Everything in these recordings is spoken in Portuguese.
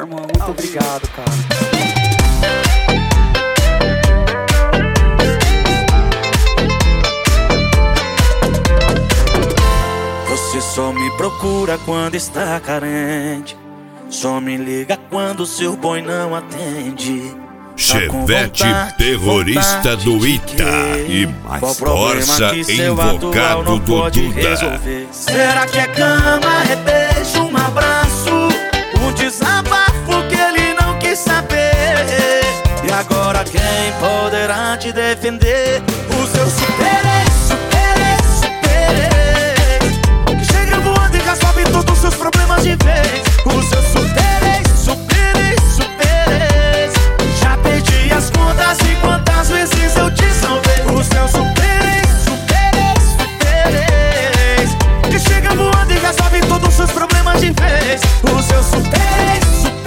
irmão. Muito obrigado, cara. Você só me procura quando está carente, só me liga quando seu boy não atende. Chevette terrorista do Ita e mais Corsa invocado do Duda. Será que é cama, é beijo, um abraço, um desabafo que ele não quis saber? E agora quem poderá te defender? O seu super-ex, que chega voando e resolve todos os seus problemas de vez. O seu super-ex, já perdi as contas e quantas vezes eu te salvei. O seu super-ex, que chega voando e resolve todos os seus problemas de vez. O seu super-ex,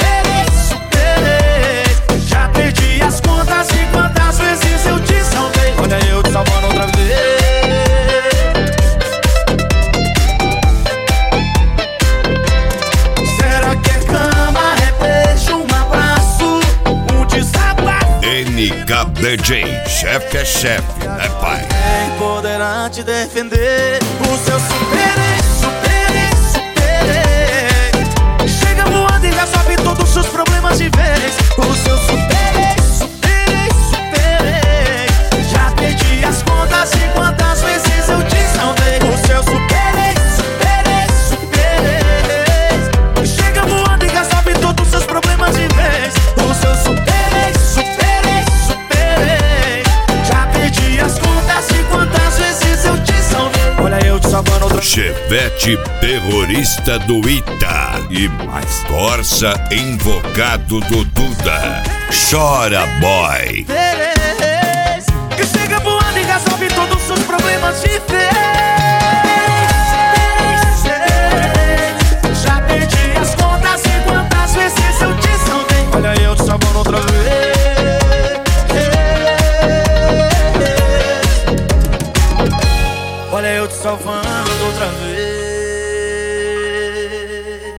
já perdi as contas e quantas vezes eu te salvei. Olha eu te salvando outra vez. Será que é cama, é beijo, um abraço, um desabafo? NKDJ, chefe é chefe, né pai? Quem poderá te defender? O seu super-ex, chega voando e resolve todos os seus problemas de vez. O seu super-ex, já perdi as contas e quantas vezes eu te salvei. O seu super-ex, chega voando e resolve todos os seus problemas de vez. O seu super-ex, já perdi as contas e quantas vezes eu te salvei. Olha eu te salvando outra vez. Chevette terrorista do Ita e mais Corsa invocado do Duda. Chora, boy. Que chega voando e resolve todos os seus problemas de vez. Já perdi as contas e quantas vezes eu te salvei. Olha eu te salvando outra vez. Olha eu te salvando outra vez.